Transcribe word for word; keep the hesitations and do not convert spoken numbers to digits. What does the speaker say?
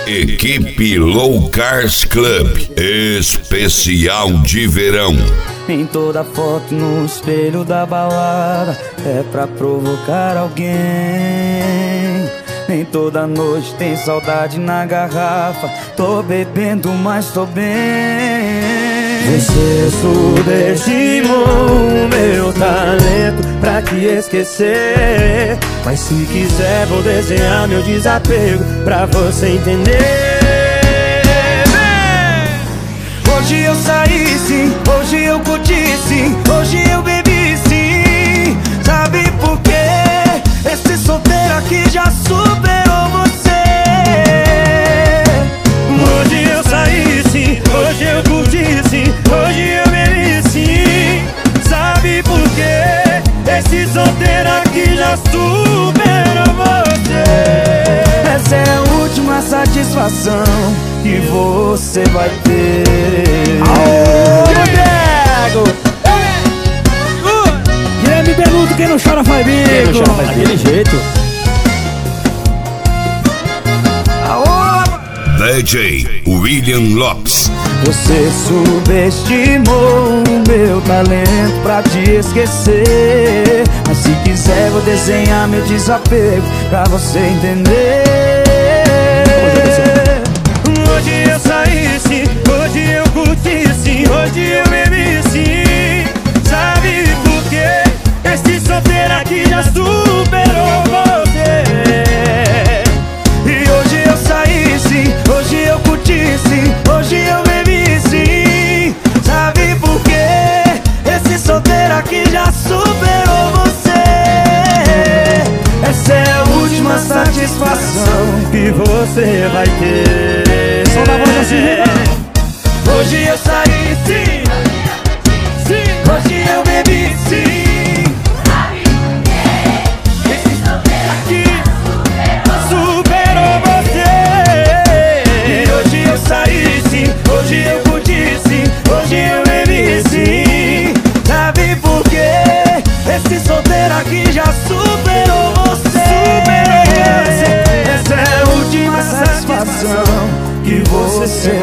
Equipe Low Cars Club, especial de verão. Em toda foto no espelho da balada é pra provocar alguém. Nem toda noite tem saudade na garrafa. Tô bebendo, mas tô bem. Você subestimou o meu talento pra te esquecer. Mas se quiser vou desenhar meu desapego pra você entender. Hoje eu saí sim, hoje eu curti sim, hoje eu bebi sim. Sabe por quê? Esse solteiro aqui já superou você. Hoje eu saí sim, hoje eu curti sim, hoje eu bebi sim. Sabe por quê? Esse solteiro aqui já superou você. Essa é a última satisfação que você vai ter. Aô, Diego! Guilherme Beluto, quem não chora faz bico. Quem não chora faz bico. Daquele jeito. Aô! D J William Lopes. Você subestimou o meu talento pra te esquecer. Mas se quiser vou desenhar meu desapego pra você entender. Hoje eu saí sim, hoje eu curti sim, hoje eu bebi sim. Sabe por quê? Esse solteiro aqui já superou você. E hoje eu saí sim, hoje eu curti sim, hoje eu bebi sim. Sabe por quê? Esse solteiro aqui já superou você. Essa é a última satisfação que você vai ter. Só da voz assim. Hoje eu saí sim, sim. Hoje eu bebi sim. Esse solteiro aqui superou você. E hoje eu saí sim, hoje eu curti sim, hoje eu bebi sim. Sabe por quê? Esse solteiro aqui já superou você. Superou você. Essa é a última satisfação que você